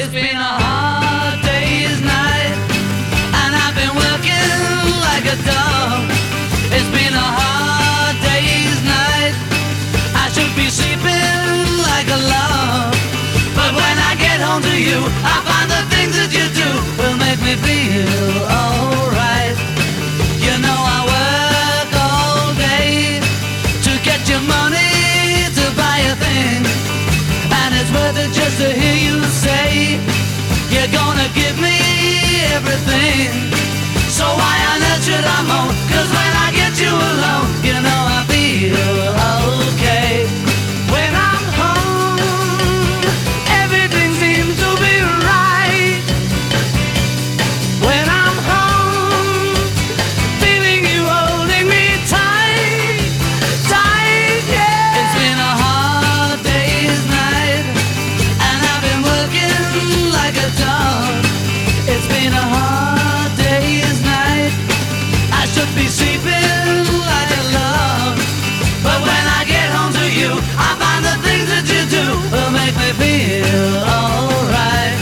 It's been a hard day's night, and I've been working like a dog. It's been a hard day's night. I should be sleeping like a log, but when I get home to you, I find the things that you do will make me feel alright. You know I work all day to get your money to buy a thing, and it's worth it just to hear you say you're gonna give me everything. So why on earth should I moan? 'Cause when I get you alone, you know I feel okay. When I'm home, everything seems to be right. When I'm home, feeling you holding me tight, tight, yeah. It's been a hard day's night, and I've been working like a dog. It's been a hard day's night. I should be sleeping like a log, but when I get home to you, I find the things that you do will make me feel alright.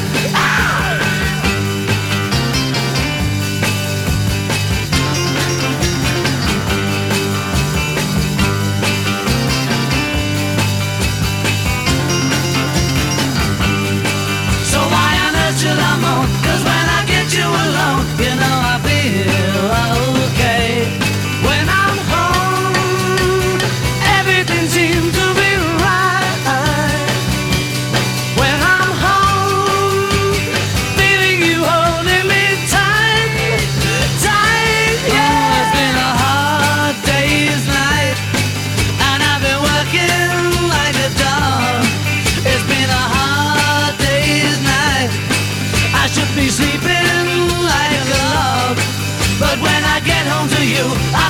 So why on earth should I moan? 'Cause when I get you alone, you know I feel okay. When I'm home, everything seems to be right. When I'm home, feeling you holding me tight, tight, yeah. It's been a hard day's night, and I've been working like a dog. It's been a hard day's night. I should be sleeping like a log, but when I get home to you, I